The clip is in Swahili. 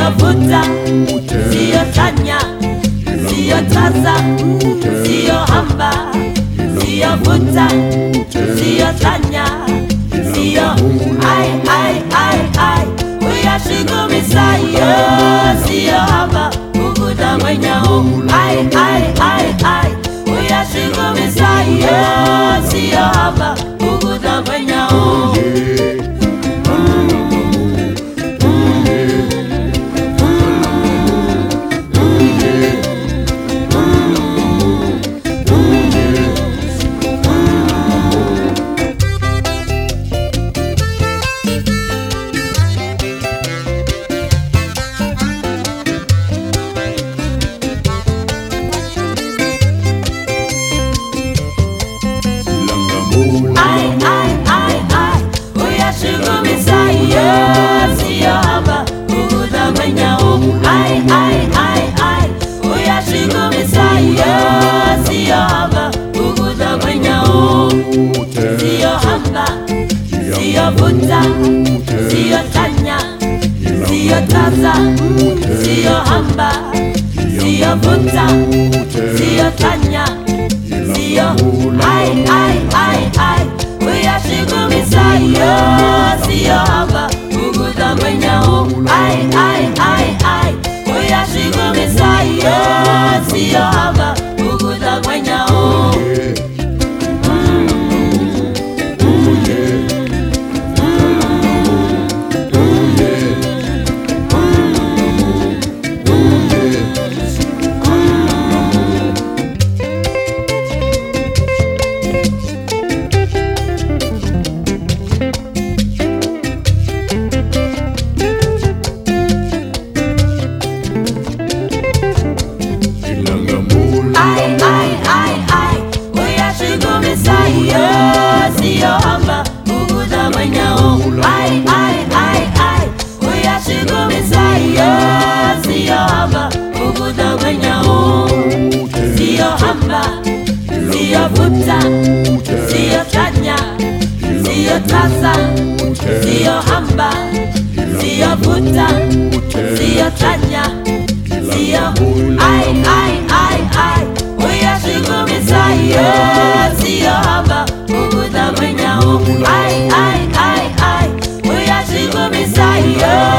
sio vuta, sio tanya, sio taza, sio hamba, sio vuta, sio tanya, sio ai uyashigumisa yo, sio hamba ukuda mwenyao ai uyashigumisa yo, sio hamba ukuda mwenyao. Sio vuta, sio tanya, sio taza, sio hamba, sio vuta, sio tanya, sio ai uyashigumisa yo, sio hamba ukuda mwenyao ai uyashigumisa yo, sio hamba ukuda mwenyao. Sio hamba ukuda mwenyao ai uyashigumisa yo, sio hamba ukuda mwenyao. Sio hamba, sio vuta, sio tanya, sio taza, sio hamba, sio vuta, sio tanya, sio ai uyashigumisa yo, sio hamba ukuda mwenyao ai uyashigumisa yo.